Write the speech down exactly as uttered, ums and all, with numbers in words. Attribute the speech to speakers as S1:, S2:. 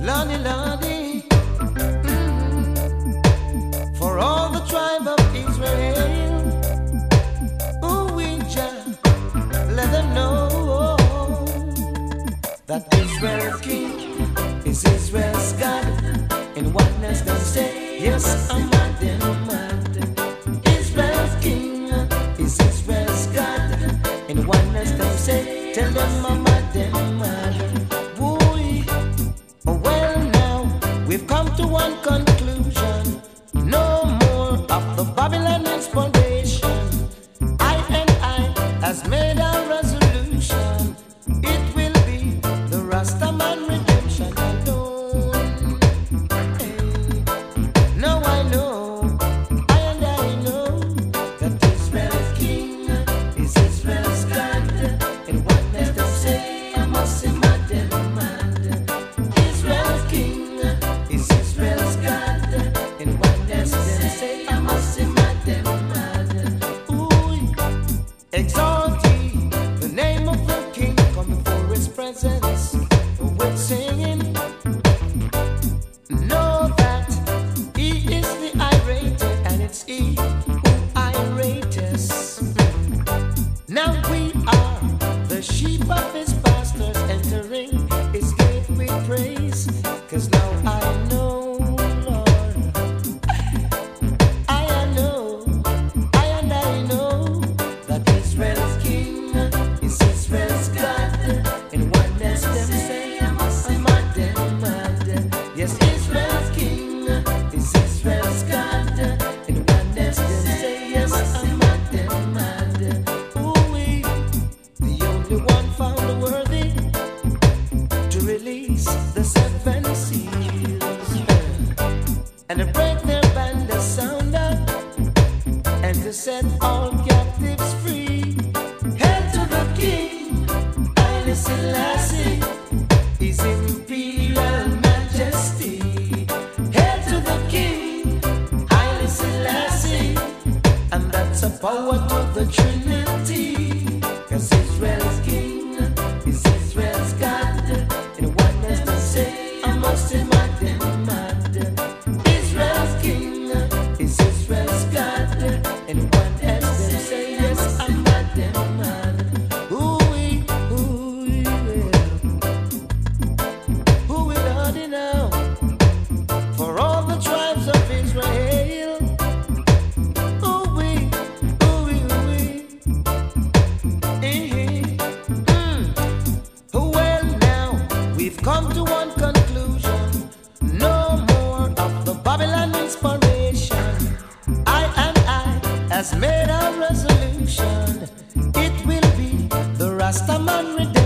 S1: Lordy, Lordy, mm, for all the tribe of Israel, ooh, we just let them know that Israel's king is Israel's God. In oneness they say, yes, I'm mad, I'm mad. Israel's king is Israel's God. In oneness they say, tell them I'm mad, I'm mad. Boy, well now, we've come to one conclusion. No more of the Babylon inspiration. I and I has made our resolution. It will be the Rastaman redemption alone. Hey. Now I know, I and I know that Israel's king is Israel's God. And what does they say? I must say mad and mad. Israel's king is Israel's God. And what does they say? I must say mad and mad. Ooh, exalt ye the name of the King. Come before his presence with singing. Know that he is the irate, and it's he who irate us. Now we are the sheep of his pastors, entering his gate with praise. Cause now I know, Lord, I know, I and I know that Israel's king is Israel's God. And oneness them say, I'm mad and mad. Yes, Israel's king is Israel's God. And oneness them say, yes, I'm mad and mad. Ooh-wee, the only one found worthy to release the seven seals and to break their band of sound up and to set all captives free. Hail to the King, Haile Selassie, His Imperial Majesty. Hail to the King, Haile Selassie, and that's a power to the Trinity. Cause Israel's king is Israel's God. And oneness they say, I must say mad and mad. Israel's king is Israel's God. And oneness they say, yes, I'm mad and mad. Ooh-wee, ooh-wee, yeah. Who will hardy now for all the tribes of Israel? Ooh-wee, ooh-wee, ooh-wee. Eh, mm. Well now, we've come to one conclusion. No more of the Babylon inspiration. I and I has made a resolution. It will be the Rastaman redemption.